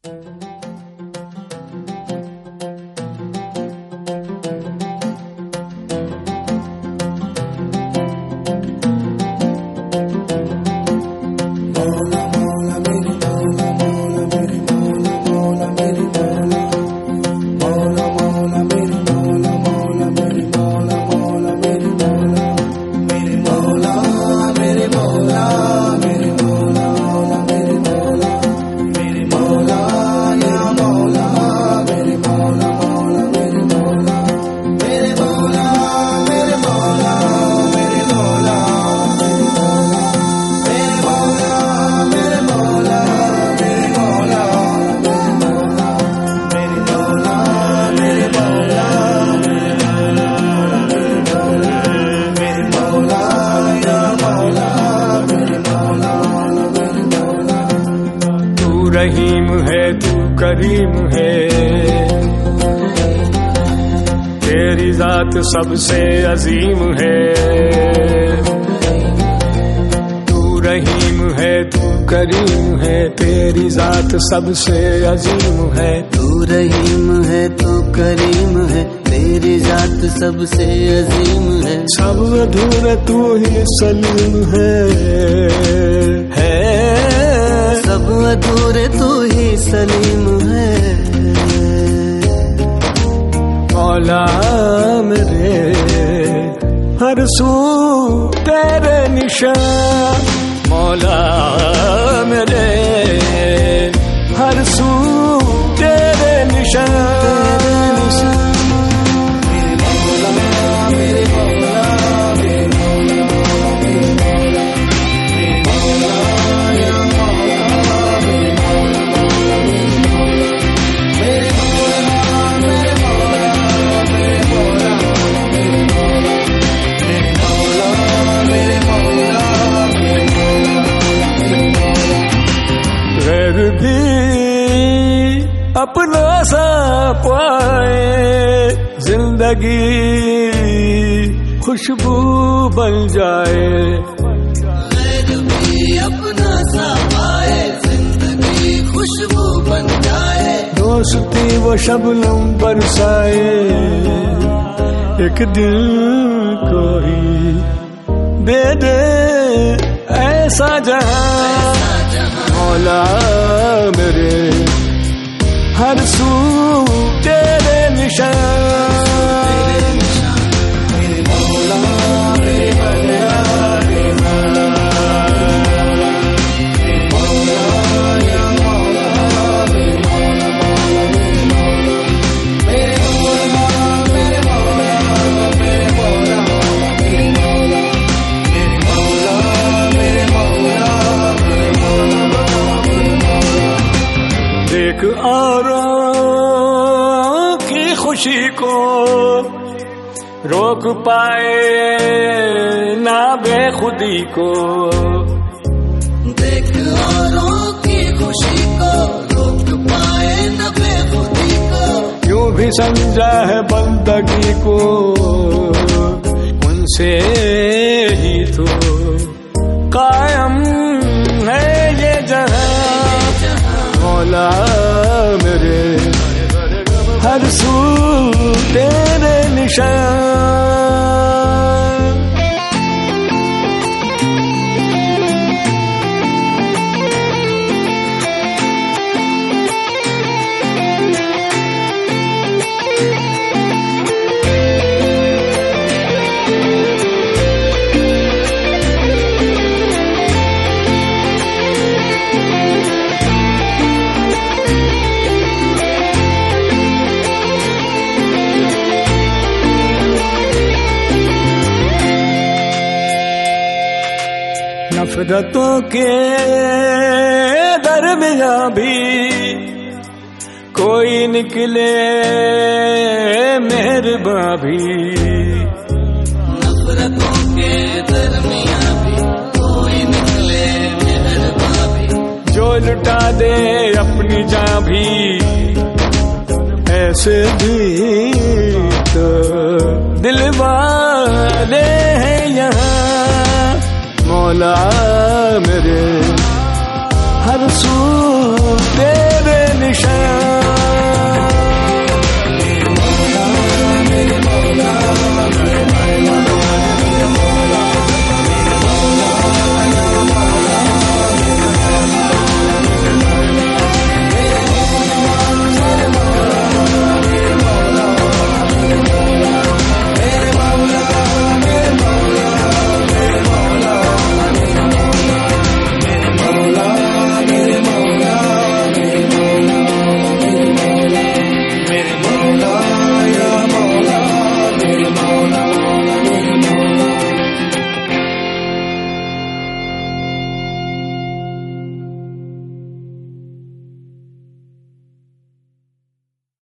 रहीम है तू करीम है, तेरी जात सबसे अजीम है। तू रहीम है तू करीम है, तेरी जात सबसे अजीम है। तू रहीम है तू करीम है, तेरी जात सबसे अजीम है। सब अधूरे तू ही सलीम है, सब अधूरे तू ही सलीम है। मौला मेरे हर सू तेरे निशान, मौला मेरे हर सू तेरे निशान। भी अपना सा पाए जिंदगी खुशबू बन जाए। भी अपना सा पाए जिंदगी खुशबू बन जाए। दोस्ती वो शबनम बरसाए, एक दिल को ही दे दे ऐसा जहां। मौला मेरे हर सू तेरे निशान। देख औरों की खुशी को रोक पाए ना बेखुदी को। देख औरों की खुशी को रोक पाए ना बेखुदी को। यूं भी समझा है बंदगी को उनसे ही तो कायम है ये जहां। मौला मेरे हर सू तेरे निशान। नफरतों के दरमियां भी कोई निकले मेहरबां भी। नफरतों के दरमियां भी कोई निकले मेहरबां भी। जो लुटा दे अपनी जान भी ऐसे भी तो दिल वाले हैं यहाँ। मौला मेरे हर सू तेरे